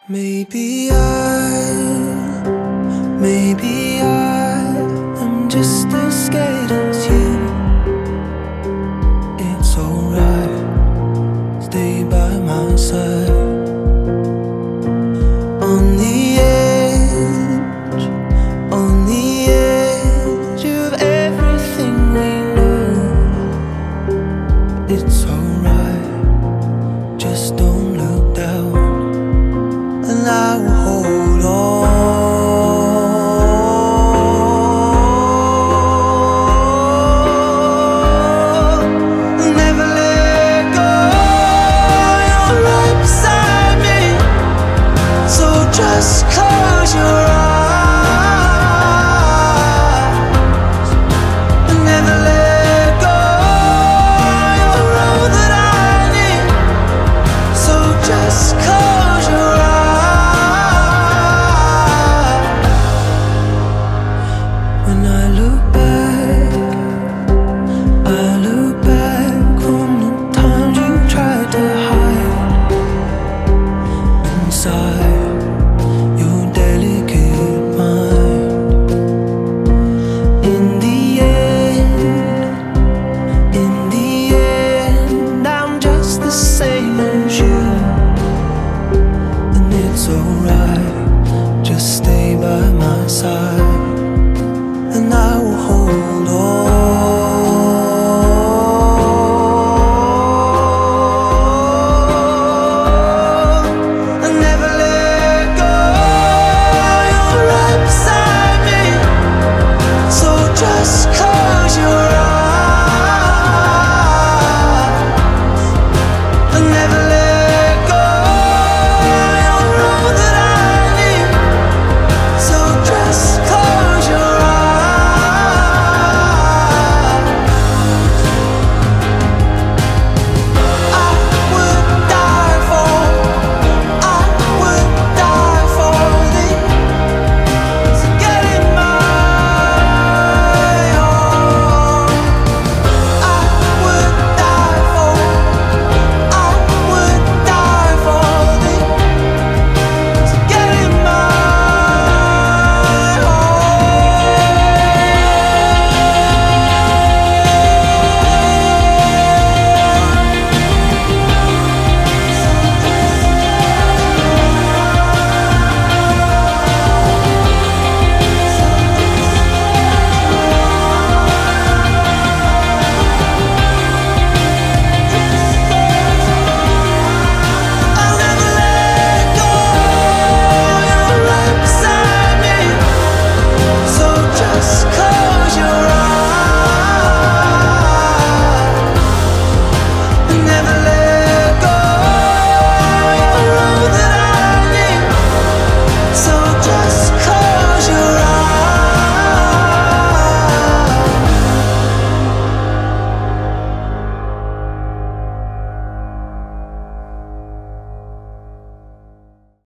Maybe I am just as scared as you. It's alright, stay by my side. On the edge, on the edge of everything we know. It's alright, just don't look down, and I will hold on. Never let go, you're right beside me, so just close your eyes. Never let go, you're all that I need, so just close your eyes. When I look back on the times you tried to hide inside.